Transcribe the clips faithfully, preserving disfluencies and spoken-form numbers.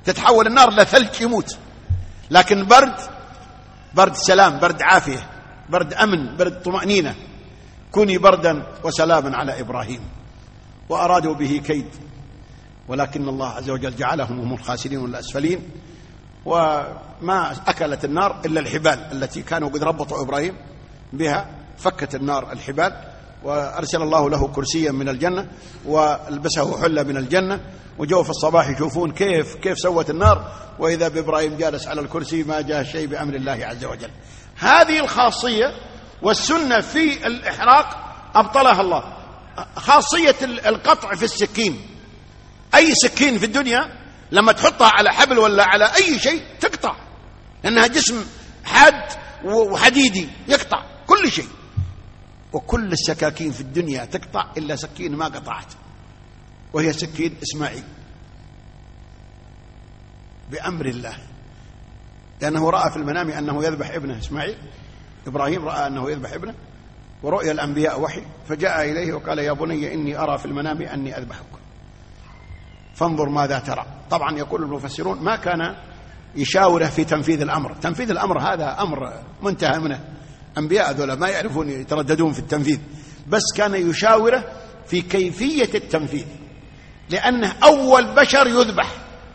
تتحول النار لثلج يموت. لكن برد، برد سلام، برد عافية، برد أمن، برد طمأنينة. كوني بردا وسلاما على إبراهيم. وأرادوا به كيد، ولكن الله عز وجل جعلهم هم الخاسرين والأسفلين. وما أكلت النار إلا الحبال التي كانوا قد ربطوا إبراهيم بها، فكت النار الحبال، وأرسل الله له كرسيا من الجنة والبسه حلة من الجنة. وجوا في الصباح يشوفون كيف كيف سوت النار، وإذا بإبراهيم جالس على الكرسي، ما جاء شيء بأمر الله عز وجل. هذه الخاصية والسنة في الإحراق أبطلها الله. خاصية القطع في السكين، أي سكين في الدنيا لما تحطها على حبل ولا على أي شيء تقطع، لأنها جسم حاد وحديدي يقطع كل شيء. وكل السكاكين في الدنيا تقطع إلا سكين ما قطعت، وهي سكين إسماعيل بأمر الله، لأنه رأى في المنام أنه يذبح ابنه إسماعيل. إبراهيم رأى أنه يذبح ابنه، ورؤيا الأنبياء وحي، فجاء إليه وقال يا بني إني أرى في المنام أني أذبحك فانظر ماذا ترى. طبعا يقول المفسرون ما كان يشاوره في تنفيذ الأمر، تنفيذ الأمر هذا أمر منتهى منه، أنبياء ذولا ما يعرفون يترددون في التنفيذ، بس كان يشاوره في كيفية التنفيذ، لأنه أول بشر يذبح.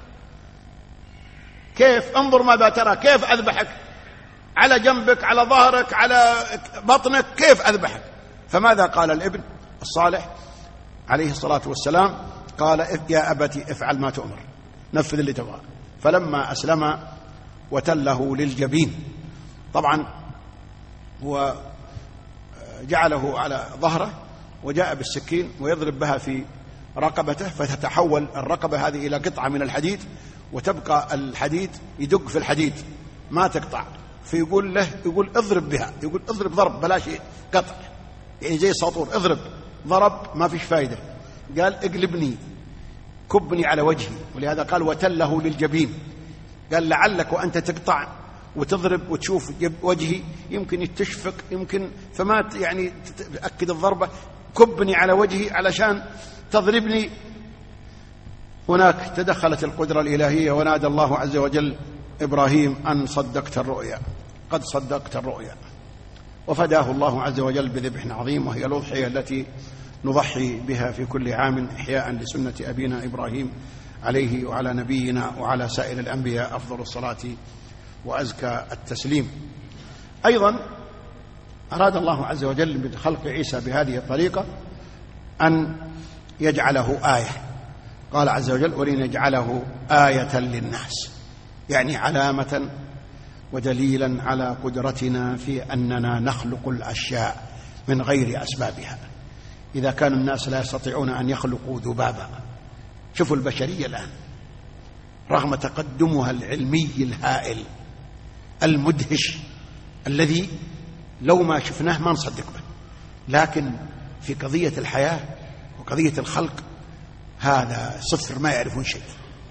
كيف؟ انظر ماذا ترى، كيف أذبحك؟ على جنبك، على ظهرك، على بطنك، كيف أذبحك؟ فماذا قال الابن الصالح عليه الصلاة والسلام؟ قال يا أبتي افعل ما تؤمر، نفذ اللي تبغى. فلما أسلم وتله للجبين، طبعا هو جعله على ظهره وجاء بالسكين ويضرب بها في رقبته، فتتحول الرقبة هذه إلى قطعة من الحديد، وتبقى الحديد يدق في الحديد ما تقطع. فيقول له، يقول اضرب بها، يقول اضرب ضرب بلاش قطع، يعني زي الساطور، اضرب. ضرب ما فيش فايدة، قال اقلبني، كبني على وجهي. ولهذا قال وتله للجبين، قال لعلك وأنت تقطع وتضرب وتشوف وجهي يمكن تشفق، يمكن فما يعني تأكد الضربة، كبني على وجهي علشان تضربني. هناك تدخلت القدرة الإلهية، ونادى الله عز وجل إبراهيم أن صدقت الرؤيا، قد صدقت الرؤيا. وفداه الله عز وجل بذبح عظيم، وهي الأضحية التي نضحي بها في كل عام إحياء لسنة أبينا إبراهيم عليه وعلى نبينا وعلى سائر الأنبياء أفضل الصلاة وأزكى التسليم. أيضا أراد الله عز وجل من خلق عيسى بهذه الطريقة أن يجعله آية. قال عز وجل ولنجعله آية للناس، يعني علامة ودليلا على قدرتنا في أننا نخلق الأشياء من غير أسبابها. إذا كان الناس لا يستطيعون أن يخلقوا ذبابا، شوفوا البشرية الآن رغم تقدمها العلمي الهائل المدهش الذي لو ما شفناه ما نصدق به، لكن في قضية الحياة وقضية الخلق هذا صفر، ما يعرفون شيء.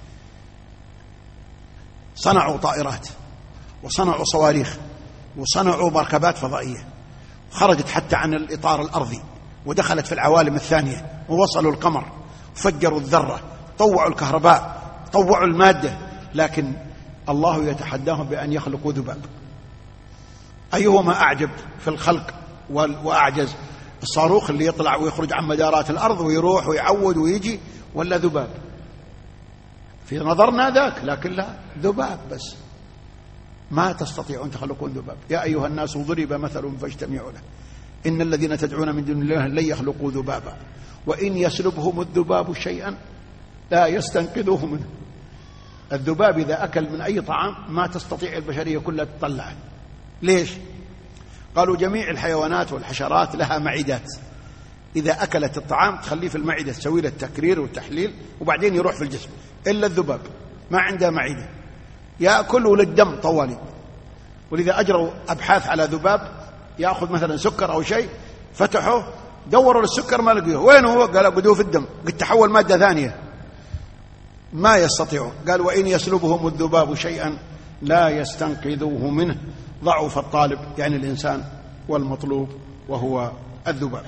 صنعوا طائرات وصنعوا صواريخ وصنعوا مركبات فضائية، خرجت حتى عن الإطار الأرضي ودخلت في العوالم الثانية، ووصلوا القمر، فجروا الذرة، طوعوا الكهرباء، طوعوا المادة، لكن الله يتحداهم بأن يخلقوا ذباب. أيهما أعجب في الخلق وأعجز، الصاروخ اللي يطلع ويخرج عن مدارات الأرض ويروح ويعود ويجي، ولا ذباب؟ في نظرنا ذاك، لكن لا، ذباب بس. ما تستطيعون تخلقون ذباب. يا أيها الناس ضرب مثل فاجتمعوا له إن الذين تدعون من دون الله لن يخلقوا ذبابا وإن يسلبهم الذباب شيئا لا يستنقذوه منه. الذباب إذا أكل من أي طعام ما تستطيع البشرية كلها تطلعه. ليش؟ قالوا جميع الحيوانات والحشرات لها معدات، إذا أكلت الطعام تخليه في المعدة تسوي له التكرير والتحليل وبعدين يروح في الجسم، إلا الذباب ما عنده معدة، يأكل وللدم طوالي. ولذا أجروا أبحاث على ذباب يأخذ مثلا سكر أو شيء، فتحوه دوروا للسكر ما لقيوه، وين هو؟ قالوا قدوه في الدم، قد تحول مادة ثانية، ما يستطيعون. قال وإن يسلبهم الذباب شيئا لا يستنقذوه منه ضعف الطالب، يعني الإنسان، والمطلوب وهو الذباب.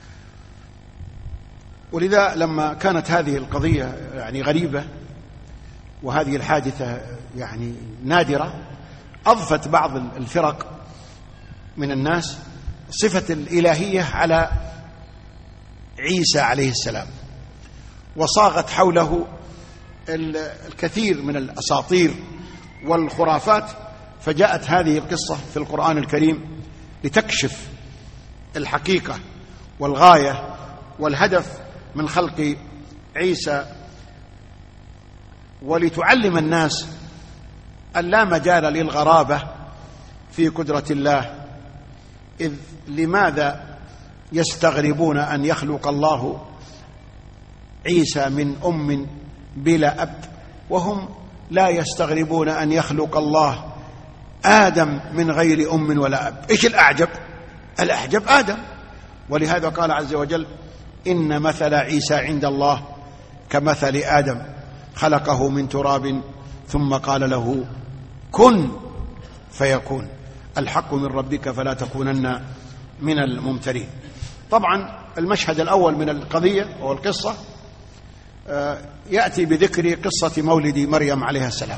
ولذا لما كانت هذه القضية يعني غريبة وهذه الحادثة يعني نادرة، أضفت بعض الفرق من الناس صفة الإلهية على عيسى عليه السلام، وصاغت حوله الكثير من الأساطير والخرافات. فجاءت هذه القصة في القرآن الكريم لتكشف الحقيقة والغاية والهدف من خلق عيسى، ولتعلم الناس أن لا مجال للغرابة في قدرة الله، إذ لماذا يستغربون أن يخلق الله عيسى من أم بلا أب، وهم لا يستغربون أن يخلق الله آدم من غير أم ولا أب؟ إيش الأعجب؟ الأعجب آدم. ولهذا قال عز وجل: إن مثل عيسى عند الله كمثل آدم خلقه من تراب ثم قال له كن فيكون، الحق من ربك فلا تكونن من الممترين. طبعا المشهد الأول من القضية أو القصة يأتي بذكر قصة مولد مريم عليها السلام.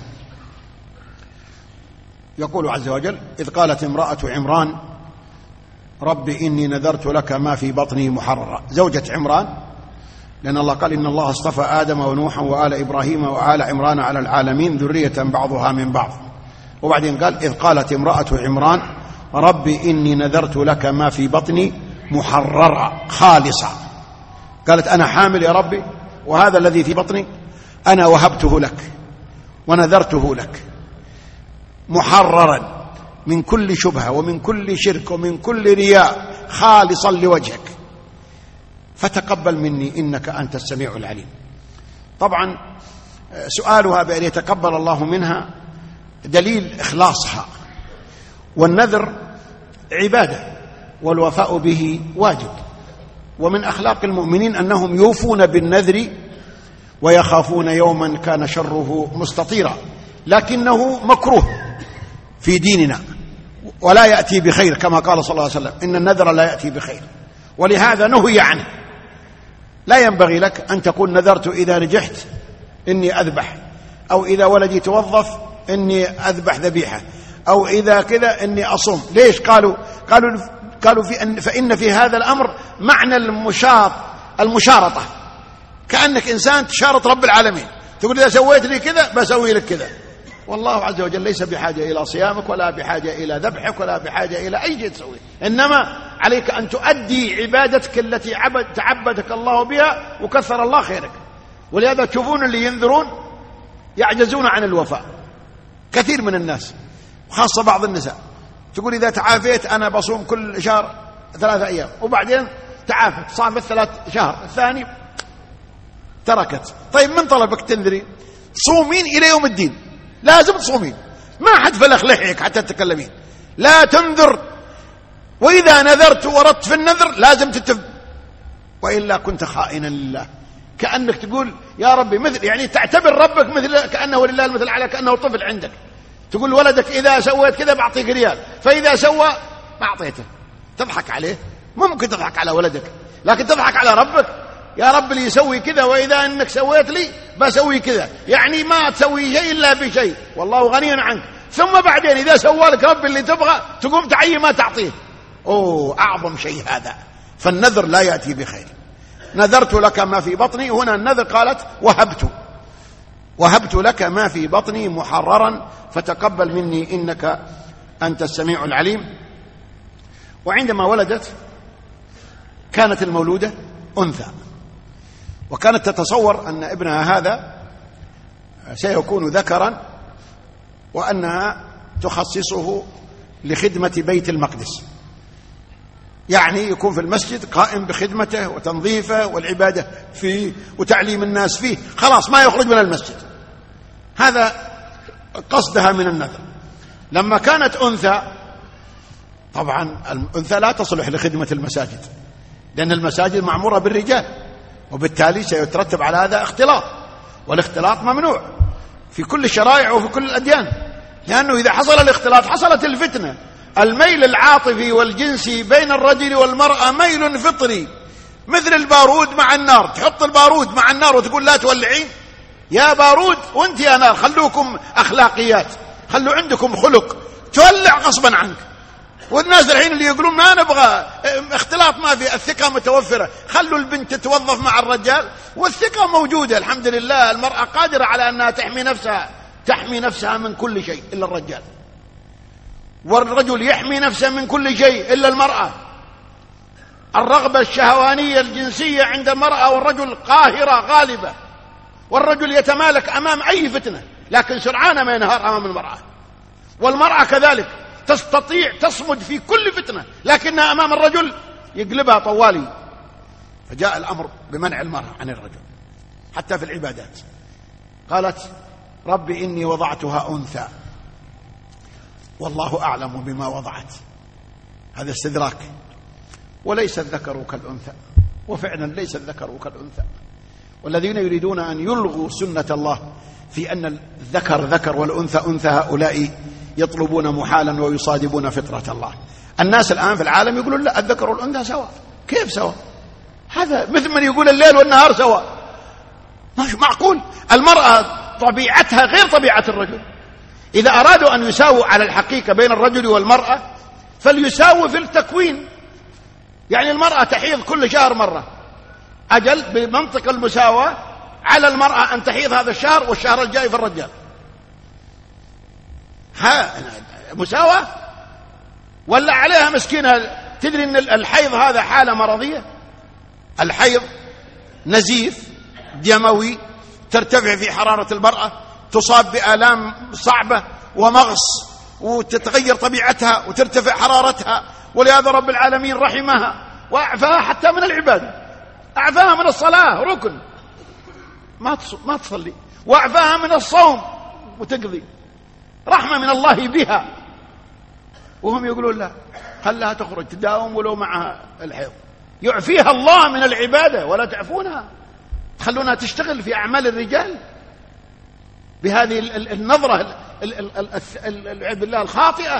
يقول عز وجل: إذ قالت امرأة عمران رب إني نذرت لك ما في بطني محررا. زوجة عمران، لأن الله قال: إن الله اصطفى آدم ونوحا وآل إبراهيم وآل عمران على العالمين ذرية بعضها من بعض. وبعدين قال: إذ قالت امرأة عمران رب إني نذرت لك ما في بطني محررا خالصا. قالت: أنا حامل يا ربي، وهذا الذي في بطني أنا وهبته لك ونذرته لك محررا من كل شبهة ومن كل شرك ومن كل رياء خالصا لوجهك، فتقبل مني إنك أنت السميع العليم. طبعا سؤالها بأن يتقبل الله منها دليل إخلاصها، والنذر عبادة والوفاء به واجب، ومن أخلاق المؤمنين أنهم يوفون بالنذر ويخافون يوما كان شره مستطيرا، لكنه مكروه في ديننا ولا يأتي بخير، كما قال صلى الله عليه وسلم: إن النذر لا يأتي بخير، ولهذا نهي عنه. لا ينبغي لك أن تقول نذرت إذا نجحت إني أذبح، أو إذا ولدي توظف إني أذبح ذبيحة، أو إذا كذا إني أصوم. ليش؟ قالوا قالوا قالوا في أن فإن في هذا الأمر معنى المشاط المشارطة، كأنك إنسان تشارط رب العالمين، تقول إذا سويت لي كذا بسوي لك كذا. والله عز وجل ليس بحاجة إلى صيامك ولا بحاجة إلى ذبحك ولا بحاجة إلى أي شيء تسويه، إنما عليك أن تؤدي عبادتك التي عبد تعبدك الله بها وكثر الله خيرك. ولهذا تشوفون اللي ينذرون يعجزون عن الوفاء، كثير من الناس وخاصة بعض النساء، تقول إذا تعافيت أنا بصوم كل شهر ثلاثة أيام، وبعدين تعافت صامت ثلاث شهر الثاني تركت. طيب من طلبك تنذري؟ صومين إلى يوم الدين، لازم تصومين، ما حد فلخ لحيك حتى تتكلمين، لا تنذر. وإذا نذرت وردت في النذر لازم تتف، وإلا كنت خائنا لله، كأنك تقول يا ربي مثل، يعني تعتبر ربك مثل كأنه لله المثل على كأنه طفل عندك، تقول ولدك إذا سويت كذا بعطيك ريال، فإذا سوى ما أعطيته، تضحك عليه. ممكن تضحك على ولدك، لكن تضحك على ربك. يا رب اللي يسوي كذا، وإذا أنك سويت لي بسوي كذا، يعني ما تسوي شيء إلا بشيء، والله غني عنك. ثم بعدين إذا سوى لك رب اللي تبغى تقوم تعي ما تعطيه. أوه، أعظم شيء هذا. فالنذر لا يأتي بخير. نذرت لك ما في بطني، هنا النذر قالت وهبت وهبت لك ما في بطني محررا فتقبل مني إنك أنت السميع العليم. وعندما ولدت كانت المولودة أنثى، وكانت تتصور أن ابنها هذا سيكون ذكرا، وأنها تخصصه لخدمة بيت المقدس، يعني يكون في المسجد قائم بخدمته وتنظيفه والعبادة فيه وتعليم الناس فيه، خلاص ما يخرج من المسجد. هذا قصدها من النذر. لما كانت أنثى، طبعا الأنثى لا تصلح لخدمة المساجد، لأن المساجد معمورة بالرجال، وبالتالي سيترتب على هذا اختلاط، والاختلاط ممنوع في كل الشرائع وفي كل الأديان، لأنه إذا حصل الاختلاط حصلت الفتنة. الميل العاطفي والجنسي بين الرجل والمرأة ميل فطري، مثل البارود مع النار، تحط البارود مع النار وتقول لا تولعين، يا بارود وانت يا نار، خلوكم أخلاقيات، خلوا عندكم خلق، تولع غصبا عنك. والناس الحين اللي يقولون ما نبغى اختلاط، ما في، الثقة متوفرة، خلوا البنت تتوظف مع الرجال والثقة موجودة الحمد لله. المرأة قادرة على أنها تحمي نفسها، تحمي نفسها من كل شيء إلا الرجال، والرجل يحمي نفسه من كل شيء إلا المرأة. الرغبة الشهوانية الجنسية عند المرأة والرجل قاهرة غالبة، والرجل يتمالك أمام أي فتنة لكن سرعان ما ينهار أمام المرأة، والمرأة كذلك تستطيع تصمد في كل فتنة لكنها أمام الرجل يقلبها طوالي. فجاء الأمر بمنع المرأة عن الرجل حتى في العبادات. قالت رب إني وضعتها أنثى والله أعلم بما وضعت، هذا استدراك، وليس الذكر كالأنثى، وفعلا ليس الذكر كالأنثى. والذين يريدون أن يلغوا سنة الله في أن الذكر ذكر والأنثى أنثى، هؤلاء يطلبون محالا ويصادبون فطرة الله. الناس الآن في العالم يقولون لا، الذكر والأنثى سواء. كيف سواء؟ هذا مثل من يقول الليل والنهار سواء، مش معقول. المرأة طبيعتها غير طبيعة الرجل. إذا أرادوا أن يساووا على الحقيقة بين الرجل والمرأة فليساووا في التكوين. يعني المرأة تحيض كل شهر مرة، أجل بمنطق المساواة على المرأة أن تحيض هذا الشهر والشهر الجاي في الرجال. ها مساواة ولا عليها مسكينة؟ تدري أن الحيض هذا حالة مرضية. الحيض نزيف دموي، ترتفع في حرارة المرأة، تصاب بآلام صعبة ومغص، وتتغير طبيعتها وترتفع حرارتها. ولهذا رب العالمين رحمها وأعفاها حتى من العبادة، أعفاها من الصلاة ركن ما ما تصلي، وأعفاها من الصوم وتقضي، رحمة من الله بها. وهم يقولون لا، خلها تخرج تداوم ولو معها الحيض. يعفيها الله من العبادة ولا تعفونها، تخلونها تشتغل في أعمال الرجال بهذه النظرة العياذ بالله الخاطئة.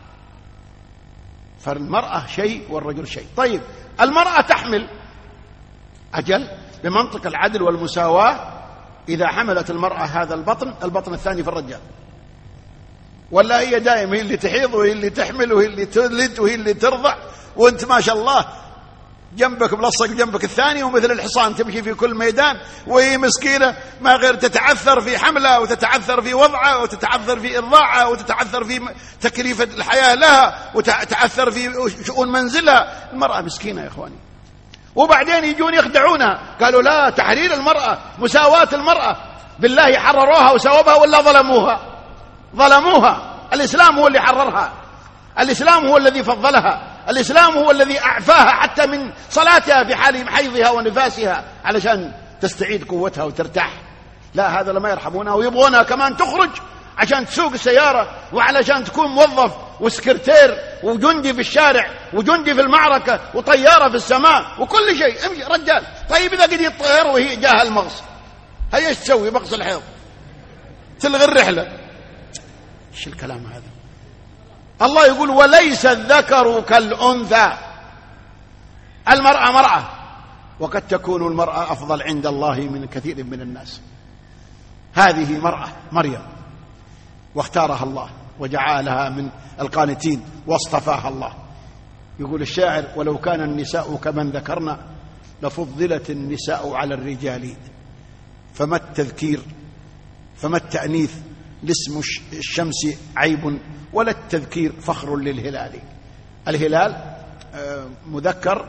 فالمرأة شيء والرجل شيء. طيب المرأة تحمل، أجل بمنطق العدل والمساواة إذا حملت المرأة هذا البطن، البطن الثاني في الرجال. ولا هي دائما هي اللي تحيض وهي اللي تحمل وهي اللي تولد وهي اللي ترضع، وانت ما شاء الله جنبك ملصق جنبك الثاني ومثل الحصان تمشي في كل ميدان، وهي مسكينة ما غير تتعثر في حملها وتتعثر في وضعها وتتعثر في إرضاعها وتتعثر في تكليف الحياة لها وتتعثر في شؤون منزلها. المرأة مسكينة يا إخواني. وبعدين يجون يخدعونها، قالوا لا، تحرير المرأة، مساواة المرأة. بالله حرروها وسوبها ولا ظلموها؟ ظلموها. الإسلام هو اللي حررها، الإسلام هو الذي فضلها، الإسلام هو الذي أعفاها حتى من صلاتها في حال حيضها ونفاسها علشان تستعيد قوتها وترتاح. لا، هذا لما يرحمونها ويبغونها كمان تخرج عشان تسوق السيارة وعلشان تكون موظف وسكرتير وجندي في الشارع وجندي في المعركة وطيارة في السماء وكل شيء. امشي رجال. طيب إذا قد يطير وهي جاها المغص، هي ايش تسوي؟ مغص الحيض تلغي الرحلة. ايش الكلام هذا؟ الله يقول وليس الذكر كالأنثى. المرأة مرأة، وقد تكون المرأة أفضل عند الله من كثير من الناس. هذه مرأة مريم واختارها الله وجعلها من القانتين واصطفاها الله. يقول الشاعر ولو كان النساء كمن ذكرنا لفضلت النساء على الرجال، فما التذكير فما التأنيث لاسم الشمس عيب ولا التذكير فخر للهلال. الهلال مذكر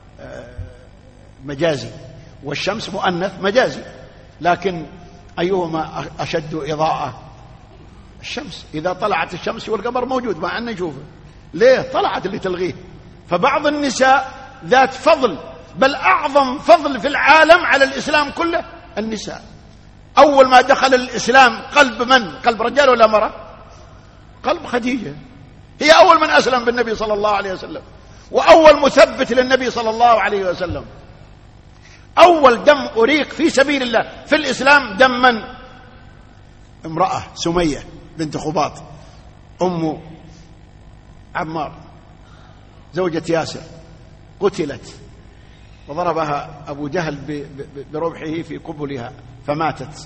مجازي والشمس مؤنث مجازي، لكن أيهما أشد إضاءة؟ الشمس. إذا طلعت الشمس والقمر موجود مع أن نشوفه، ليه؟ طلعت اللي تلغيه. فبعض النساء ذات فضل، بل أعظم فضل في العالم على الإسلام كله النساء. أول ما دخل الإسلام قلب من؟ قلب رجال ولا مرأة؟ قلب خديجة، هي أول من أسلم بالنبي صلى الله عليه وسلم، وأول مثبت للنبي صلى الله عليه وسلم. أول دم أريق في سبيل الله في الإسلام دم من؟ امرأة سمية بنت خباط أم عمار زوجة ياسر، قتلت وضربها أبو جهل برمحه في قبلها فماتت،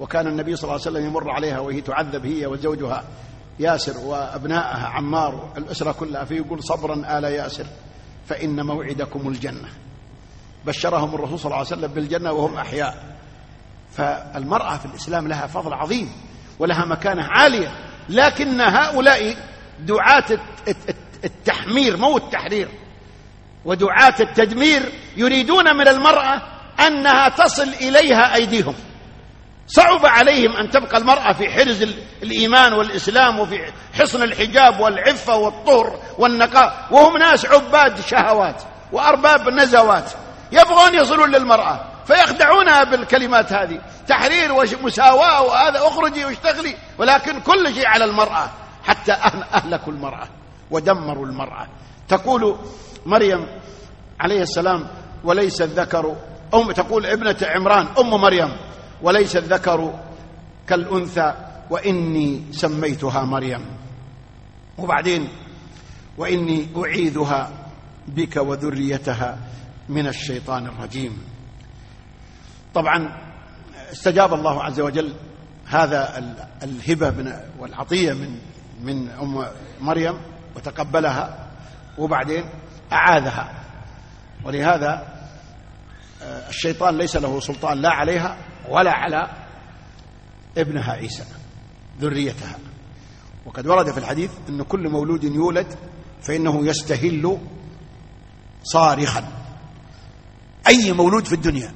وكان النبي صلى الله عليه وسلم يمر عليها وهي تعذب هي وزوجها ياسر وأبنائها عمار الأسرة كلها، فيقول صبرا آل ياسر فإن موعدكم الجنة. بشرهم الرسول صلى الله عليه وسلم بالجنة وهم أحياء. فالمرأة في الإسلام لها فضل عظيم ولها مكانة عالية، لكن هؤلاء دعاة التحمير مو التحرير ودعاة التدمير يريدون من المرأة أنها تصل إليها أيديهم. صعب عليهم أن تبقى المرأة في حرز الإيمان والإسلام وفي حصن الحجاب والعفة والطهر والنقاء، وهم ناس عباد شهوات وأرباب نزوات يبغون يصلون للمرأة، فيخدعونها بالكلمات هذه تحرير ومساواة وهذا اخرجي واشتغلي، ولكن كل شيء على المرأة، حتى أهلكوا المرأة ودمروا المرأة. تقول مريم عليه السلام وليس الذكر، أم تقول ابنة عمران أم مريم وليس الذكر كالأنثى وإني سميتها مريم. وبعدين وإني أعيذها بك وذريتها من الشيطان الرجيم. طبعا استجاب الله عز وجل هذا الهبة والعطية من من أم مريم وتقبلها، وبعدين أعاذها. ولهذا الشيطان ليس له سلطان لا عليها ولا على ابنها عيسى ذريتها. وقد ورد في الحديث أن كل مولود يولد فإنه يستهل صارخا. أي مولود في الدنيا،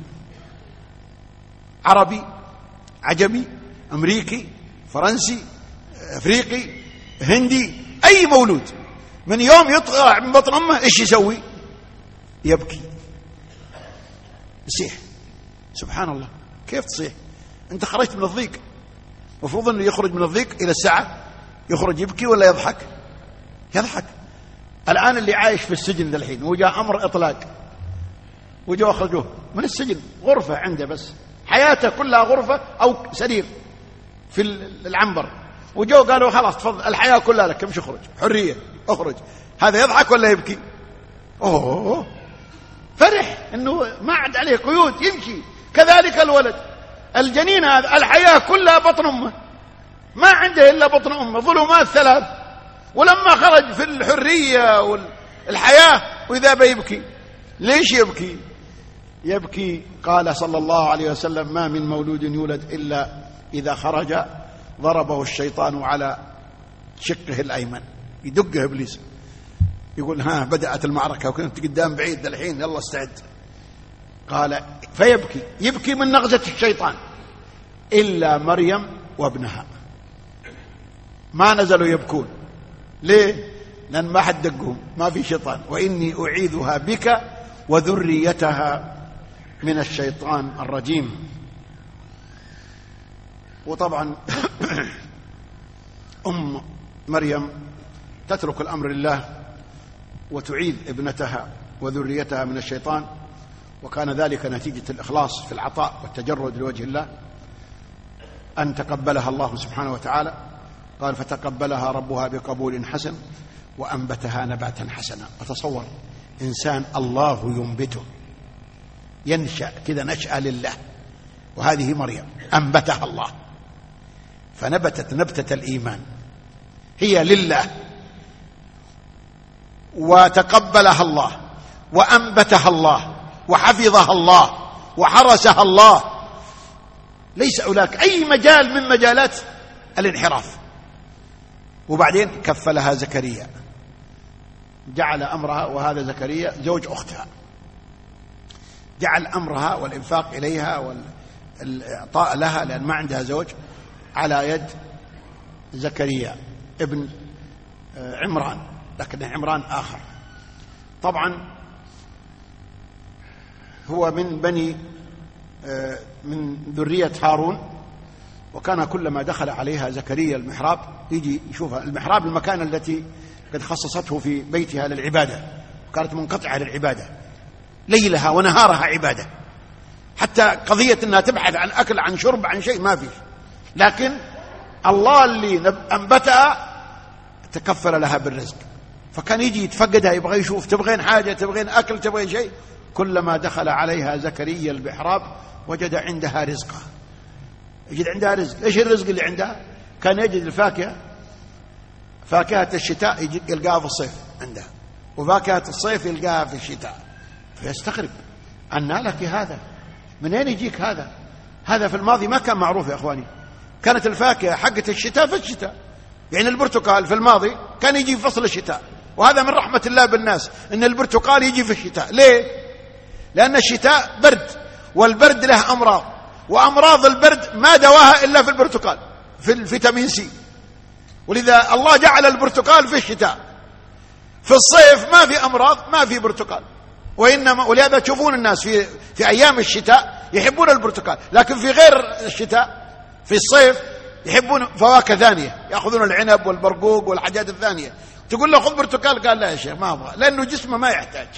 عربي عجمي أمريكي فرنسي أفريقي هندي، أي مولود من يوم يطلع من بطن أمه إيش يسوي؟ يبكي، يصيح. سبحان الله، كيف تصيح؟ أنت خرجت من الضيق، مفروض أنه يخرج من الضيق إلى الساعة يخرج يبكي ولا يضحك؟ يضحك. الآن اللي عايش في السجن ذا الحين وجاء أمر إطلاق وجاء أخرجوه من السجن، غرفة عنده بس، حياته كلها غرفة أو سرير في العنبر، وجاء قالوا خلاص تفضل الحياة كلها لك، امشي اخرج حرية اخرج. هذا يضحك ولا يبكي؟ أوه، فرح أنه ما عاد عليه قيود يمشي. كذلك الولد الجنين هذا الحياة كلها بطن أمه، ما عنده إلا بطن أمه، ظلمات ثلاث، ولما خرج في الحرية والحياة وإذا بيبكي. ليش يبكي؟ يبكي قال صلى الله عليه وسلم ما من مولود يولد إلا إذا خرج ضربه الشيطان على شقه الأيمن، يدقه إبليس، يقول ها بدأت المعركة وكنت قدام بعيد الحين يلا استعد. قال فيبكي، يبكي من نغزة الشيطان، إلا مريم وابنها ما نزلوا يبكون. ليه؟ لأن ما حد دقهم، ما في شيطان. وإني أعيذها بك وذريتها من الشيطان الرجيم. وطبعا أم مريم تترك الأمر لله وتعيذ ابنتها وذريتها من الشيطان، وكان ذلك نتيجة الإخلاص في العطاء والتجرد لوجه الله، أن تقبلها الله سبحانه وتعالى. قال فتقبلها ربها بقبول حسن وأنبتها نباتا حسنا. وتصور إنسان الله ينبته، ينشأ كذا نشأة لله، وهذه مريم أنبتها الله فنبتت نبتة الإيمان، هي لله، وتقبلها الله وأنبتها الله وحفظها الله وحرسها الله. ليس هناك أي مجال من مجالات الانحراف. وبعدين كفلها زكريا، جعل أمرها، وهذا زكريا زوج أختها، جعل أمرها والإنفاق إليها والإعطاء لها لأن ما عندها زوج على يد زكريا ابن عمران، لكن عمران آخر. طبعا هو من بني من ذرية هارون، وكان كلما دخل عليها زكريا المحراب يجي يشوفها. المحراب المكان التي قد خصصته في بيتها للعبادة، وكانت منقطعة للعبادة، ليلها ونهارها عبادة، حتى قضية أنها تبحث عن أكل عن شرب عن شيء ما فيه، لكن الله اللي أنبتها تكفل لها بالرزق. فكان يجي يتفقدها، يبغى يشوف تبغين حاجة، تبغين أكل، تبغين شيء. كلما دخل عليها زكريا المحراب وجد عندها رزقا، يجد عندها رزق. إيش الرزق اللي عندها؟ كان يجد الفاكهة، فاكهة الشتاء يجد يلقاها في الصيف عندها، وفاكهة الصيف يلقاها في الشتاء، فيستغرب أن لك هذا، من أين يجيك هذا؟ هذا في الماضي ما كان معروف يا أخواني. كانت الفاكهة حقت الشتاء في الشتاء، يعني البرتقال في الماضي كان يجي في فصل الشتاء، وهذا من رحمة الله بالناس أن البرتقال يجي في الشتاء. ليه؟ لأن الشتاء برد، والبرد له أمراض، وأمراض البرد ما دواها إلا في البرتقال، في الفيتامين سي، ولذا الله جعل البرتقال في الشتاء. في الصيف ما في أمراض، ما في برتقال، وإنما ولهذا تشوفون الناس في في أيام الشتاء يحبون البرتقال، لكن في غير الشتاء في الصيف يحبون فواكه ثانية، يأخذون العنب والبرقوق والحاجات الثانية. تقول له خذ برتقال، قال لا يا شيخ ما أبغى، لأنه جسمه ما يحتاج.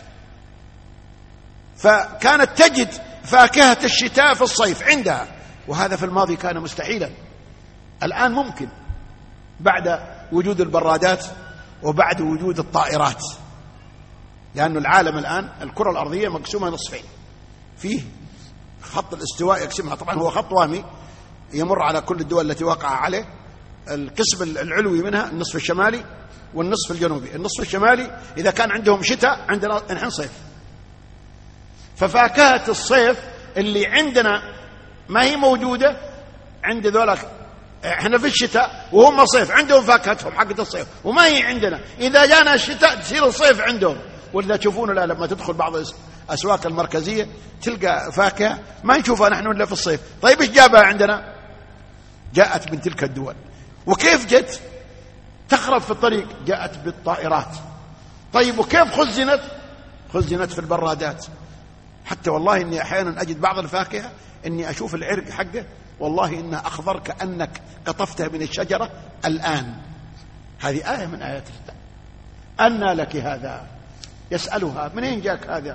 فكانت تجد فاكهة الشتاء في الصيف عندها، وهذا في الماضي كان مستحيلا. الآن ممكن بعد وجود البرادات وبعد وجود الطائرات، لأن العالم الآن الكرة الأرضية مقسومة نصفين، فيه خط الاستواء يقسمها، طبعا هو خط وهمي يمر على كل الدول التي وقع عليه. القسم العلوي منها النصف الشمالي والنصف الجنوبي. النصف الشمالي إذا كان عندهم شتاء، عندنا نحن صيف. ففاكهة الصيف اللي عندنا ما هي موجودة عند ذولا، احنا في الشتاء وهم صيف، عندهم فاكهتهم حقت الصيف وما هي عندنا. إذا جانا الشتاء تصير الصيف عندهم. ولذا تشوفون لا لما تدخل بعض الأسواق المركزية تلقى فاكهة ما نشوفها نحن إلا في الصيف. طيب إيش جابها عندنا؟ جاءت من تلك الدول. وكيف جت؟ تخرب في الطريق، جاءت بالطائرات. طيب وكيف خزنت؟ خزنت في البرادات. حتى والله إني أحيانا أجد بعض الفاكهة إني أشوف العرق حقه والله إنها أخضر كأنك قطفتها من الشجرة الآن. هذه آية من آيات الله. أنى لك هذا؟ يسألها منين جاك هذا؟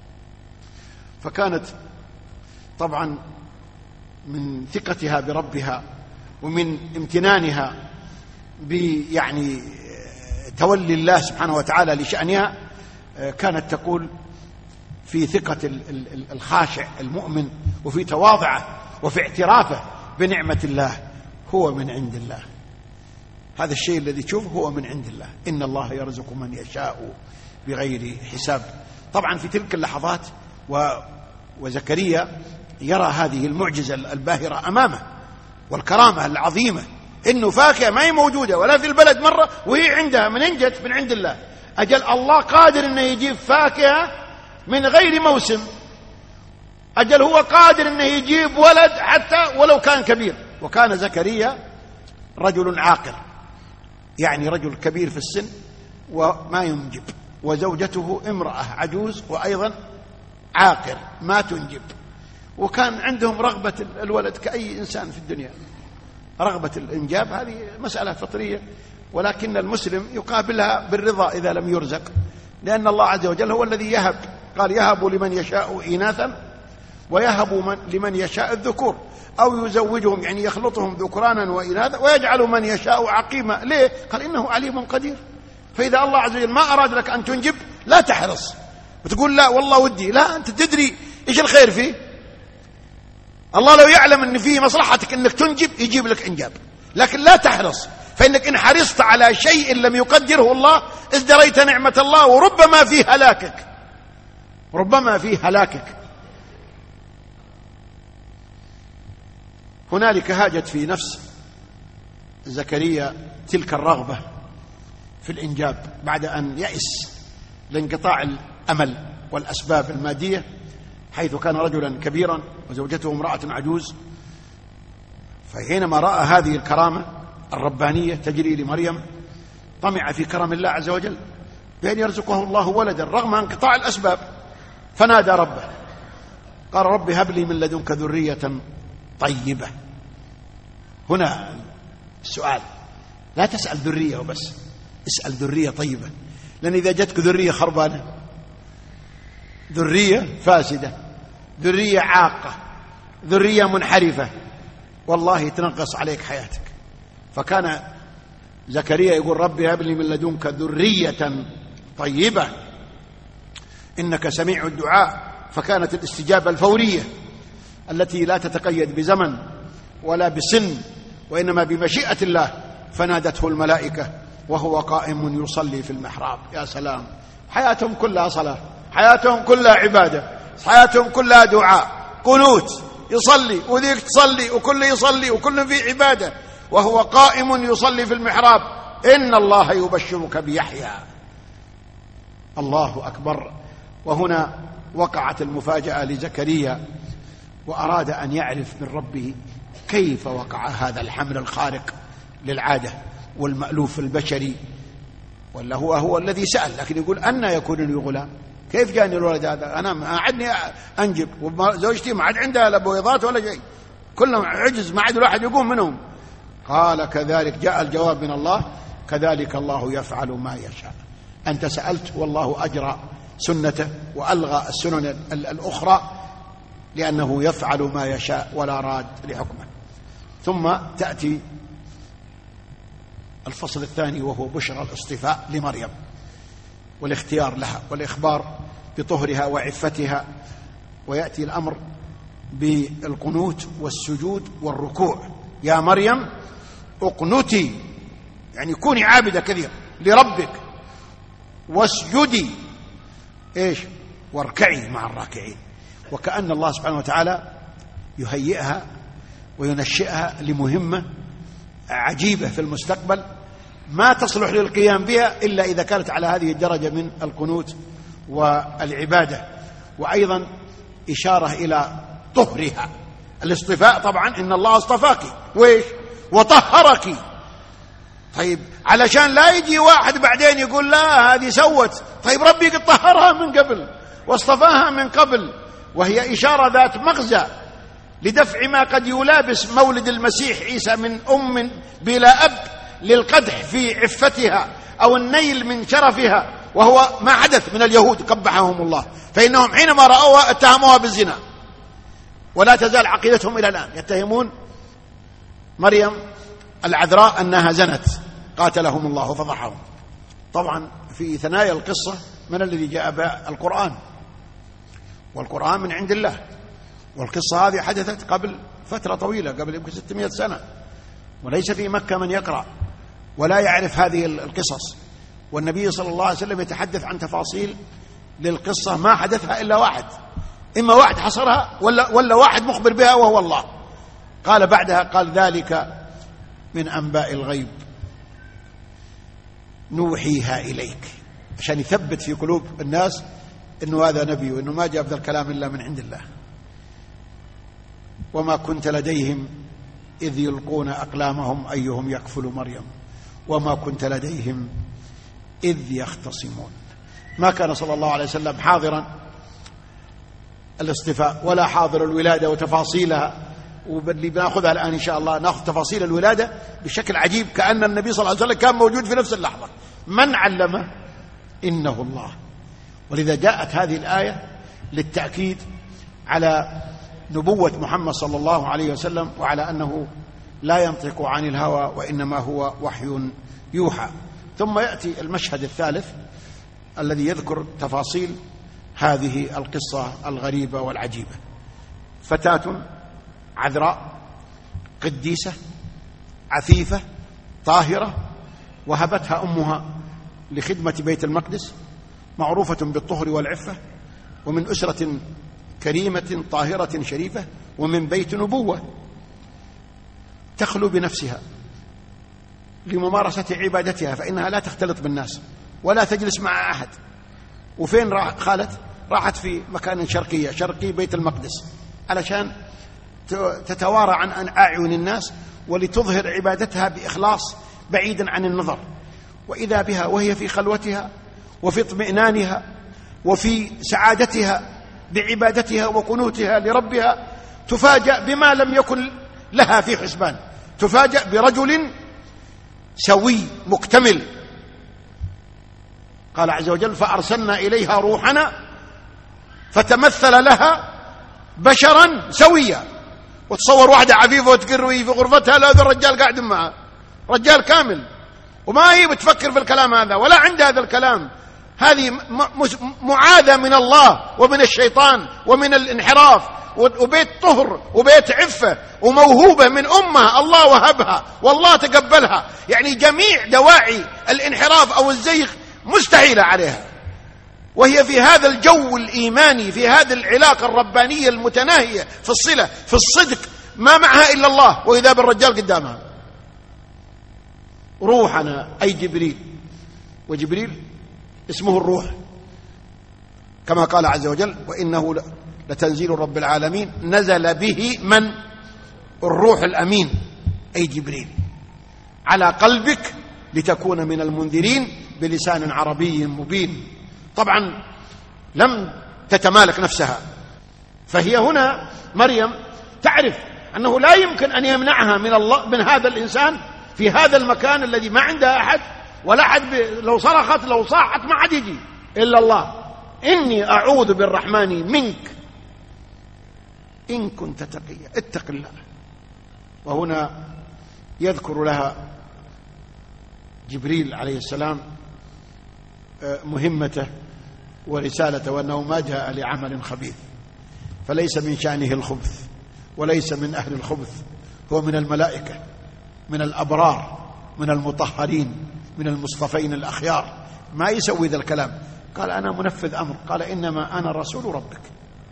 فكانت طبعا من ثقتها بربها ومن امتنانها بيعني تولي الله سبحانه وتعالى لشأنها، كانت تقول في ثقة الخاشع المؤمن وفي تواضعه وفي اعترافه بنعمة الله، هو من عند الله. هذا الشيء الذي تشوفه هو من عند الله. إن الله يرزق من يشاء بغير حساب. طبعا في تلك اللحظات و وزكريا يرى هذه المعجزة الباهرة أمامه والكرامة العظيمة، إنه فاكهة ما هي موجودة ولا في البلد مرة وهي عندها. من انجت من عند الله. أجل الله قادر إنه يجيب فاكهة من غير موسم. أجل هو قادر إنه يجيب ولد حتى ولو كان كبير. وكان زكريا رجل عاقر، يعني رجل كبير في السن وما ينجب، وزوجته امرأة عجوز وأيضا عاقر ما تنجب. وكان عندهم رغبة الولد كأي إنسان في الدنيا، رغبة الإنجاب هذه مسألة فطرية، ولكن المسلم يقابلها بالرضا إذا لم يرزق، لأن الله عز وجل هو الذي يهب. قال يهب لمن يشاء إناثا ويهب من لمن يشاء الذكور، أو يزوجهم يعني يخلطهم ذكرانا وإناثا ويجعل من يشاء عقيما. ليه؟ قال إنه عليم قدير. فإذا الله عز وجل ما أراد لك أن تنجب لا تحرص وتقول لا والله ودي، لا، أنت تدري إيش الخير فيه. الله لو يعلم أن فيه مصلحتك أنك تنجب يجيب لك إنجاب، لكن لا تحرص، فإنك إن حرصت على شيء لم يقدره الله ازدريت نعمة الله، وربما فيه هلاكك، ربما فيه هلاكك. هنالك هاجت في نفس زكريا تلك الرغبة في الإنجاب بعد أن يئس لانقطاع الأمل والأسباب المادية، حيث كان رجلا كبيرا وزوجته امرأة عجوز. فحينما رأى هذه الكرامة الربانية تجري لمريم طمع في كرم الله عز وجل بأن يرزقه الله ولدا رغم انقطاع الأسباب، فنادى ربه قال رب هب لي من لدنك ذرية طيبة. هنا السؤال، لا تسأل ذرية وبس، اسأل ذرية طيبة، لأن إذا جتك ذرية خربانة، ذرية فاسدة، ذرية عاقة، ذرية منحرفة، والله تنغص عليك حياتك. فكان زكريا يقول ربي هب لي من لدنك ذرية طيبة إنك سميع الدعاء. فكانت الاستجابة الفورية التي لا تتقيد بزمن ولا بسن، وإنما بمشيئة الله. فنادته الملائكة وهو قائم يصلي في المحراب. يا سلام، حياتهم كلها صلاة، حياتهم كلها عبادة، حياتهم كلها دعاء، قنوت، يصلي وذيك تصلي وكل يصلي وكل في عبادة، وهو قائم يصلي في المحراب. إن الله يبشرك بيحيى. الله أكبر. وهنا وقعت المفاجأة لزكريا، وأراد أن يعرف من ربه كيف وقع هذا الحمل الخارق للعادة والمألوف البشري. ولا هو هو الذي سأل، لكن يقول أن يكون لي غلام، كيف جاني الولد هذا؟ أنا ما عدني أنجب، وزوجتي ما عاد عندها لا بويضات ولا شيء، كلهم عجز، ما عاد الواحد يقوم منهم. قال كذلك، جاء الجواب من الله: كذلك الله يفعل ما يشاء. أنت سألت والله أجرى سنته وألغى السنن الأخرى، لأنه يفعل ما يشاء ولا راد لحكمه. ثم تأتي الفصل الثاني، وهو بشرى الاصطفاء لمريم والاختيار لها والإخبار بطهرها وعفتها. ويأتي الأمر بالقنوت والسجود والركوع. يا مريم اقنتي، يعني كوني عابدة كثير لربك، واسجدي إيش واركعي مع الراكعين. وكأن الله سبحانه وتعالى يهيئها وينشئها لمهمة عجيبة في المستقبل ما تصلح للقيام بها إلا إذا كانت على هذه الدرجة من القنوت والعبادة. وأيضا إشارة إلى طهرها. الاصطفاء طبعا إن الله اصطفاك وإيش وطهرك. طيب علشان لا يجي واحد بعدين يقول لا هذه سوت، طيب ربي قد طهرها من قبل واصطفاها من قبل. وهي إشارة ذات مغزى لدفع ما قد يلابس مولد المسيح عيسى من أم بلا أب للقدح في عفتها أو النيل من شرفها، وهو ما حدث من اليهود قبحهم الله، فإنهم حينما رأوها اتهموها بالزنا، ولا تزال عقيدتهم إلى الآن يتهمون مريم العذراء أنها زنت، قاتلهم الله فضحهم. طبعا في ثنايا القصة من الذي جاء بالقرآن، والقرآن من عند الله، والقصة هذه حدثت قبل فترة طويلة، قبل يمكن ستمائة سنة، وليس في مكة من يقرأ ولا يعرف هذه القصص. والنبي صلى الله عليه وسلم يتحدث عن تفاصيل للقصة ما حدثها إلا واحد، إما واحد حصرها ولا, ولا واحد مخبر بها وهو الله. قال بعدها قال ذلك من أنباء الغيب نوحيها إليك، عشان يثبت في قلوب الناس إنه هذا نبي وإنه ما جاء ذا الكلام إلا من عند الله. وما كنت لديهم إذ يلقون أقلامهم أيهم يكفل مريم وما كنت لديهم إذ يختصمون. ما كان صلى الله عليه وسلم حاضرا الاصطفاء ولا حاضر الولادة وتفاصيلها، واللي بناخذها الآن إن شاء الله ناخذ تفاصيل الولادة بشكل عجيب، كأن النبي صلى الله عليه وسلم كان موجود في نفس اللحظة. من علمه؟ إنه الله. ولذا جاءت هذه الآية للتأكيد على نبوة محمد صلى الله عليه وسلم، وعلى أنه لا ينطق عن الهوى وإنما هو وحي يوحى. ثم يأتي المشهد الثالث الذي يذكر تفاصيل هذه القصة الغريبة والعجيبة. فتاة عذراء قديسة عفيفة طاهرة، وهبتها أمها لخدمة بيت المقدس، معروفة بالطهر والعفة، ومن أسرة كريمة طاهرة شريفة، ومن بيت نبوة، تخلو بنفسها لممارسة عبادتها، فإنها لا تختلط بالناس ولا تجلس مع أحد. وفين خالت؟ راحت في مكان شرقية شرقي بيت المقدس علشان تتوارى عن أعين الناس ولتظهر عبادتها بإخلاص بعيدا عن النظر. وإذا بها وهي في خلوتها وفي اطمئنانها وفي سعادتها بعبادتها وقنوتها لربها تفاجأ بما لم يكن لها في حسبان، تفاجأ برجل سوي مكتمل. قال عز وجل فأرسلنا إليها روحنا فتمثل لها بشرا سويا. وتصور واحدة عفيفة وتقروي في غرفتها، لا هذا الرجال قاعد معها، رجال كامل، وما هي بتفكر في الكلام هذا ولا عند هذا الكلام. هذه معاذة من الله ومن الشيطان ومن الانحراف وبيت طهر وبيت عفة وموهوبة من أمها الله وهبها والله تقبلها، يعني جميع دواعي الانحراف أو الزيغ مستحيلة عليها، وهي في هذا الجو الإيماني، في هذه العلاقة الربانية المتناهية في الصلة في الصدق، ما معها إلا الله، وإذا بالرجال قدامها. روحنا أي جبريل، وجبريل اسمه الروح كما قال عز وجل: وإنه لتنزيل رب العالمين نزل به من؟ الروح الأمين أي جبريل على قلبك لتكون من المنذرين بلسان عربي مبين. طبعا لم تتمالك نفسها، فهي هنا مريم تعرف أنه لا يمكن أن يمنعها من الله من هذا الإنسان في هذا المكان الذي ما عنده أحد، ولا أحد لو صرخت لو صاحت ما حد يجي إلا الله. إني أعوذ بالرحمن منك إن كنت تقيا، اتق الله. وهنا يذكر لها جبريل عليه السلام مهمته ورسالته، وأنه ما جاء لعمل خبيث، فليس من شأنه الخبث وليس من أهل الخبث، هو من الملائكة، من الأبرار، من المطهرين، من المصطفين الأخيار، ما يسوي ذا الكلام. قال: أنا منفذ أمر. قال: إنما أنا رسول ربك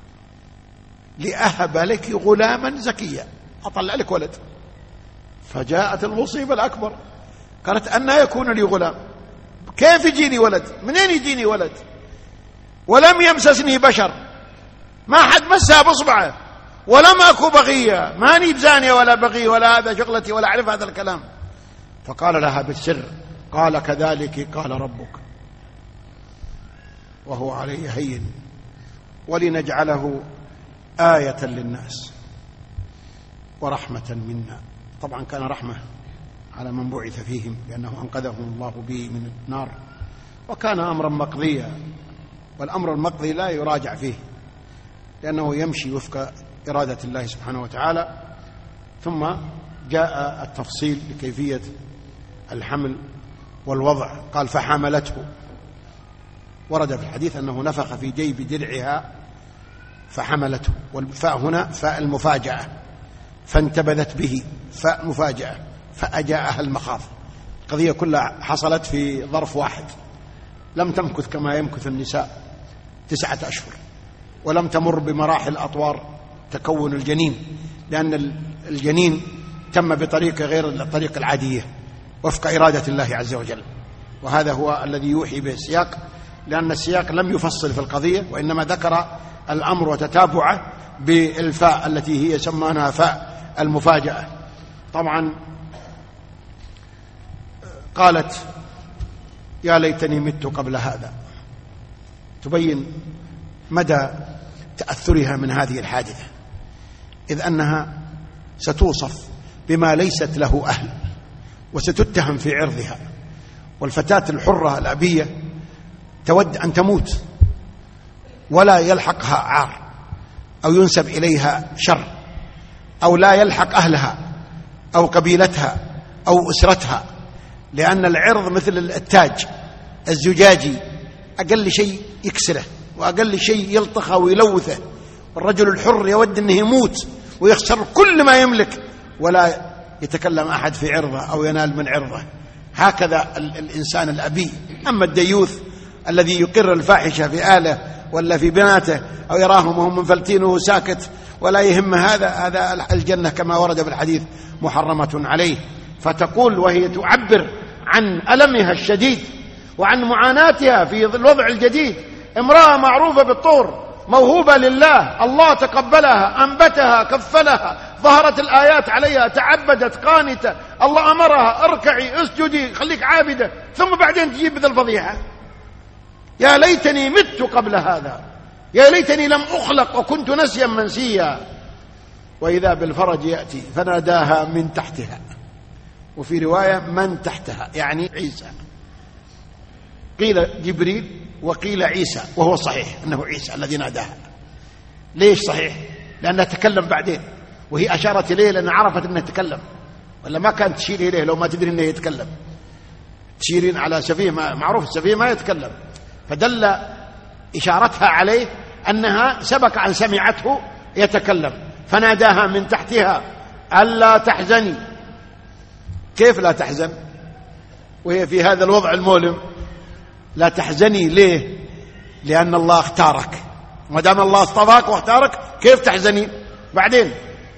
لأهب لك غلاما زكيا، أطلع لك ولد. فجاءت المصيبة الأكبر، قالت: أنى يكون لي غلام؟ كيف يجيني ولد؟ منين يجيني ولد؟ ولم يمسسني بشر، ما حد مسها بصبعه، ولم أكو بغية، ماني بزانية ولا بغي ولا هذا شغلتي ولا أعرف هذا الكلام. فقال لها بالسر، قال: كذلك قال ربك وهو عليه هين ولنجعله آية للناس ورحمة منا. طبعا كان رحمة على من بعث فيهم، لأنه أنقذهم الله به من النار، وكان أمرا مقضيا، والأمر المقضي لا يراجع فيه لأنه يمشي وفق إرادة الله سبحانه وتعالى. ثم جاء التفصيل لكيفية الحمل والوضع. قال: فحملته، ورد في الحديث أنه نفخ في جيب درعها فحملته، والفاء هنا فاء المفاجأة، فانتبذت به فاء مفاجأة فأجاءها المخاض. القضية كلها حصلت في ظرف واحد، لم تمكث كما يمكث النساء تسعة أشهر، ولم تمر بمراحل أطوار تكون الجنين، لأن الجنين تم بطريقة غير الطريقة العادية وفق إرادة الله عز وجل. وهذا هو الذي يوحي به السياق، لأن السياق لم يفصل في القضية، وإنما ذكر الأمر وتتابعه بالفاء التي هي سمانها فاء المفاجأة. طبعا قالت: يا ليتني مت قبل هذا، تبين مدى تأثرها من هذه الحادثة، إذ أنها ستوصف بما ليست له أهل وستتهم في عرضها. والفتاة الحرة الأبية تود أن تموت ولا يلحقها عار أو ينسب إليها شر، أو لا يلحق أهلها أو قبيلتها أو أسرتها، لأن العرض مثل التاج الزجاجي، أقل شيء يكسره وأقل شيء يلطخه ويلوثه. والرجل الحر يود أنه يموت ويخسر كل ما يملك ولا يتكلم أحد في عرضه أو ينال من عرضه. هكذا الإنسان الأبي. أما الديوث الذي يقر الفاحشة في آله ولا في بناته أو يراهم وهم منفلتينه ساكت ولا يهم هذا، هذا الجنة كما ورد في الحديث محرمة عليه. فتقول وهي تعبر عن ألمها الشديد وعن معاناتها في الوضع الجديد: امرأة معروفة بالطور، موهوبة لله، الله تقبلها، أنبتها، كفلها، ظهرت الآيات عليها، تعبدت، قانتة، الله أمرها اركعي اسجدي خليك عابدة، ثم بعدين تجيب ذا الفضيحة: يا ليتني مت قبل هذا، يا ليتني لم أخلق وكنت نسيا منسيا. وإذا بالفرج يأتي فناداها من تحتها، وفي رواية من تحتها يعني عيسى. قيل جبريل وقيل عيسى، وهو صحيح أنه عيسى الذي ناداها. ليش صحيح؟ لأنها تكلم بعدين، وهي أشارت إليه لأن عرفت أنه يتكلم، ولا ما كانت تشير إليه لو ما تدري أنه يتكلم. تشيرين على سفيه، معروف السفيه ما يتكلم، فدل إشارتها عليه أنها سبق أن سمعته يتكلم، فناداها من تحتها ألا تحزني. كيف لا تحزن وهي في هذا الوضع المؤلم؟ لا تحزني ليه؟ لأن الله اختارك، ما دام الله اصطفاك واختارك كيف تحزني؟ بعدين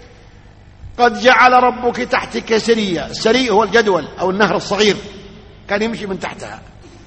قد جعل ربك تحتك سريا. السري هو الجدول أو النهر الصغير، كان يمشي من تحتها.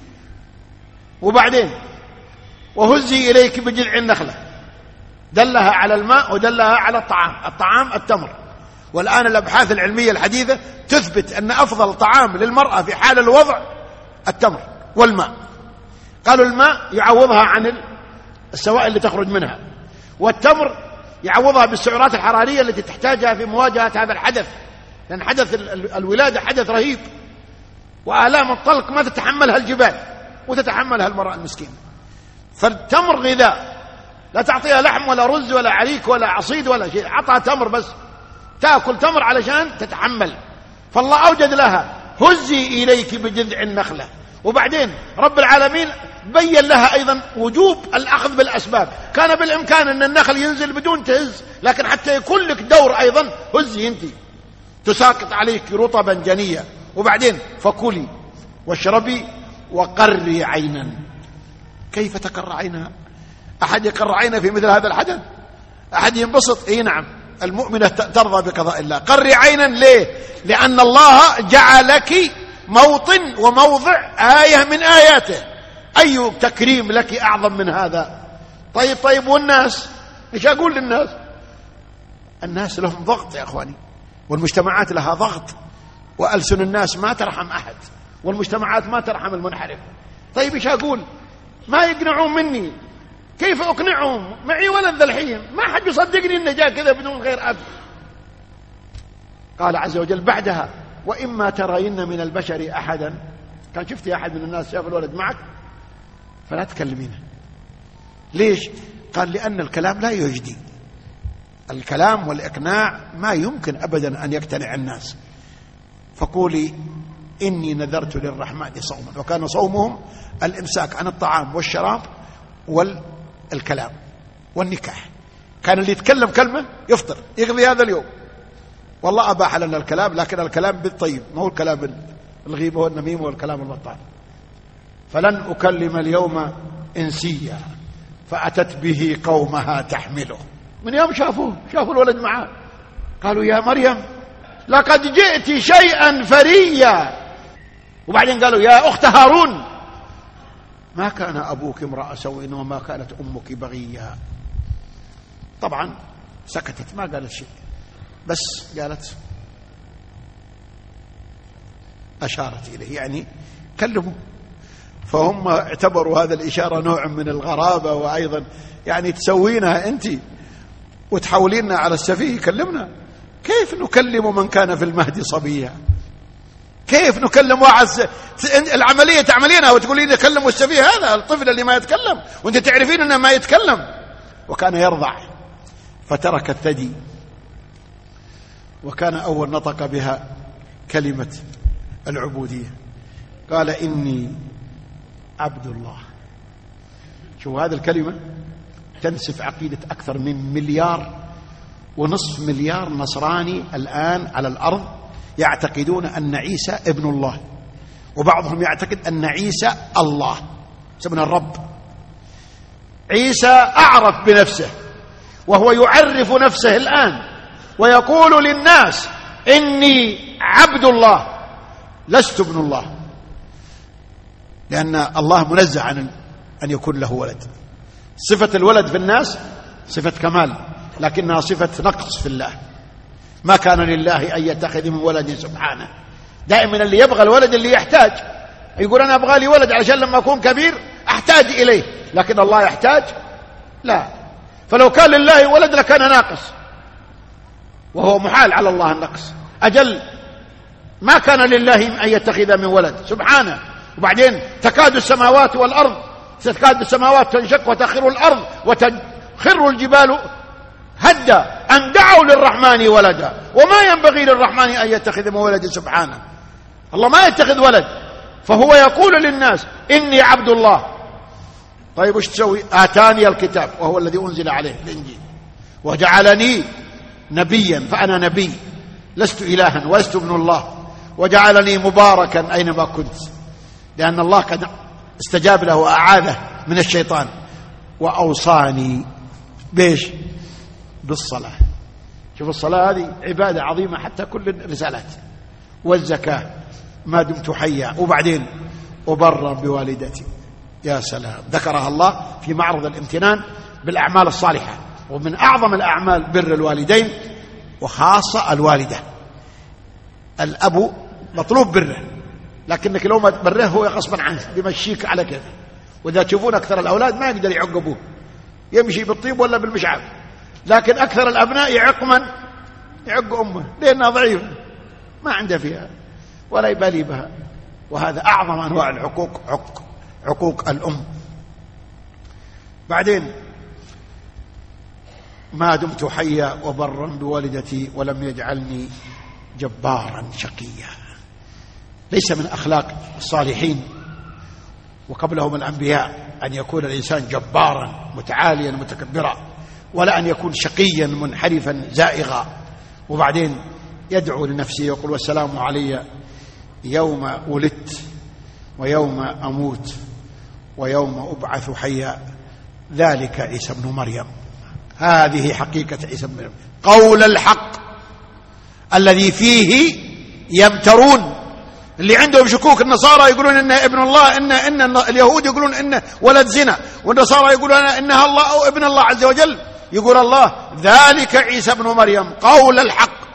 وبعدين وهزي إليك بجذع النخلة، دلها على الماء ودلها على الطعام. الطعام التمر، والآن الأبحاث العلمية الحديثة تثبت أن أفضل طعام للمرأة في حال الوضع التمر والماء. قالوا الماء يعوضها عن السوائل اللي تخرج منها، والتمر يعوضها بالسعرات الحرارية التي تحتاجها في مواجهة هذا الحدث، لأن حدث الولادة حدث رهيب، وآلام الطلق ما تتحملها الجبال وتتحملها المرأة المسكينة. فالتمر غذاء، لا تعطيها لحم ولا رز ولا عريك ولا عصيد ولا شيء، عطها تمر بس، تأكل تمر علشان تتحمل. فالله أوجد لها هزي إليك بجذع النخلة. وبعدين رب العالمين بين لها أيضا وجوب الأخذ بالأسباب. كان بالإمكان أن النخل ينزل بدون تهز، لكن حتى يكون لك دور أيضا هزي أنت، تساقط عليك رطبا جنيا. وبعدين فكلي واشربي وقري عينا. كيف تقر عينها؟ أحد يقر عينه في مثل هذا الحدث؟ أحد ينبسط؟ إيه نعم، المؤمنة ترضى بقضاء الله. قري عينا ليه؟ لأن الله جعلك موطن وموضع آية من آياته. أي تكريم لك أعظم من هذا؟ طيب طيب والناس إيش أقول للناس؟ الناس لهم ضغط يا أخواني، والمجتمعات لها ضغط، وألسن الناس ما ترحم أحد، والمجتمعات ما ترحم المنحرف. طيب إيش أقول؟ ما يقنعون مني، كيف أقنعهم؟ معي ولد ذا الحين ما حد يصدقني إنه جاء كذا بدون غير أب. قال عز وجل بعدها وإما ترين من البشر أحدا، كان شفتي أحد من الناس شاف الولد معك فلا تكلمينه. ليش؟ قال لأن الكلام لا يجدي، الكلام والإقناع ما يمكن أبدا أن يقتنع الناس. فقولي إني نذرت للرحمن صوما، وكان صومهم الإمساك عن الطعام والشراب والكلام والنكاح. كان اللي يتكلم كلمة يفطر يقضي هذا اليوم. والله أباح لنا الكلام، لكن الكلام بالطيب، ما هو الكلام الغيبة والنميمة والكلام البطال. فلن أكلم اليوم إنسيا فأتت به قومها تحمله. من يوم شافوه شافوا الولد معاه قالوا يا مريم لقد جئت شيئا فريا. وبعدين قالوا يا أخت هارون ما كان أبوك امرأ سوء وما كانت أمك بغيا. طبعا سكتت ما قالت شيء، بس قالت أشارت إليه يعني كلموا. فهم اعتبروا هذا الإشارة نوع من الغرابة، وأيضا يعني تسوينها أنت وتحوليننا على السفيه يكلمنا. كيف نكلم من كان في المهد صبيا؟ كيف نكلم واحد العملية تعملينها وتقولين نكلم السفيه هذا الطفل اللي ما يتكلم وانت تعرفين انه ما يتكلم؟ وكان يرضع فترك الثدي، وكان أول نطق بها كلمة العبودية، قال إني عبد الله. شو هذه الكلمة تنسف عقيدة أكثر من مليار ونصف مليار نصراني الآن على الأرض يعتقدون أن عيسى ابن الله، وبعضهم يعتقد أن عيسى الله ابن الرب. عيسى أعرف بنفسه وهو يعرف نفسه الآن ويقول للناس إني عبد الله لست ابن الله، لأن الله منزه عن أن يكون له ولد. صفة الولد في الناس صفة كمال، لكنها صفة نقص في الله. ما كان لله أن يتخذ من ولد سبحانه. دائما اللي يبغى الولد اللي يحتاج، يقول أنا أبغى لي ولد عشان لما أكون كبير أحتاج إليه، لكن الله يحتاج؟ لا. فلو كان لله ولد لكان ناقص، وهو محال على الله النقص. أجل ما كان لله أن يتخذ من ولد سبحانه. وبعدين تكاد السماوات والأرض تكاد السماوات تنشق وتخر الأرض وتخر الجبال هدا أن دعوا للرحمن ولدا وما ينبغي للرحمن أن يتخذ من ولد سبحانه. الله ما يتخذ ولد، فهو يقول للناس إني عبد الله. طيب وش تسوي؟ آتاني الكتاب وهو الذي أنزل عليه الإنجيل، وجعلني نبيا فأنا نبي، لست إلها ولست ابن الله، وجعلني مباركا أينما كنت، لأن الله قد استجاب له وأعاذه من الشيطان. وأوصاني بيش؟ بالصلاة. شوف الصلاة هذه عبادة عظيمة حتى كل الرسالات. والزكاة ما دمت حيا، وبعدين أبرا بوالدتي. يا سلام، ذكرها الله في معرض الامتنان بالأعمال الصالحة، ومن أعظم الأعمال بر الوالدين، وخاصة الوالدة. الأب مطلوب بره، لكنك لو ما تبره هو غصبا عنه بيمشيك على كذا. وإذا تشوفون أكثر الأولاد ما يقدر يعق أبوه، يمشي بالطيب ولا بالمشعب، لكن أكثر الأبناء يعق من؟ يعق أمه، لأنها ضعيفة ما عنده فيها ولا يبالي بها. وهذا أعظم أنواع العقوق، عق عقوق الأم. بعدين ما دمت حيا وبرا بوالدتي ولم يجعلني جبارا شقيا. ليس من أخلاق الصالحين وقبلهم الأنبياء أن يكون الإنسان جبارا متعاليا متكبرا، ولا أن يكون شقيا منحرفا زائغا. وبعدين يدعو لنفسه يقول: والسلام علي يوم ولدت ويوم أموت ويوم أبعث حيا، ذلك عيسى ابن مريم. هذه حقيقة عيسى ابن مريم، قول الحق الذي فيه يمترون. اللي عندهم شكوك، النصارى يقولون إنه ابن الله، إن إن اليهود يقولون إنه ولد زنا، والنصارى يقولون إنها الله أو ابن الله عز وجل. يقول الله: ذلك عيسى ابن مريم قول الحق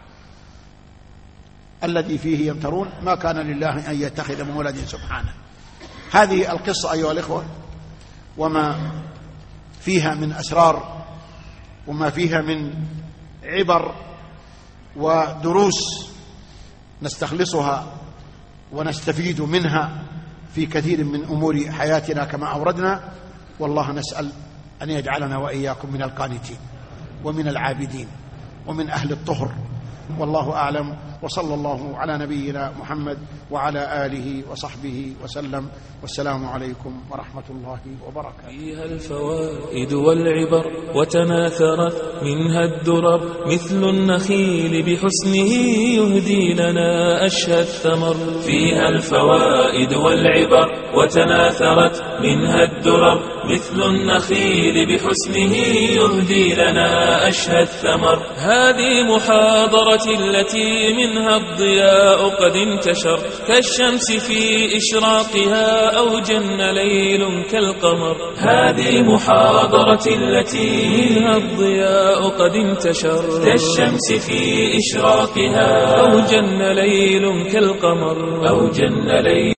الذي فيه يمترون، ما كان لله أن يتخذ من ولد سبحانه. هذه القصة أيها الإخوة وما فيها من أسرار وما فيها من عبر ودروس نستخلصها ونستفيد منها في كثير من أمور حياتنا كما أوردنا. والله نسأل أن يجعلنا وإياكم من القانتين ومن العابدين ومن أهل الطهر، والله أعلم. وصلى الله على نبينا محمد وعلى آله وصحبه وسلم، والسلام عليكم ورحمة الله وبركاته. فيها الفوائد والعبر وتناثرت منها الدرر، مثل النخيل بحسنه يهدي لنا أشهى الثمر. فيها الفوائد والعبر وتناثرت منها الدرر، مثل النخيل بحسنه يهدي لنا أشهى الثمر. هذه محاضرة التي منها الضياء قد انتشر، كالشمس في إشراقها أو جن ليل كالقمر. هذه محاضرة التي منها الضياء قد انتشر، كالشمس في إشراقها أو جن ليل كالقمر. أو جن ليل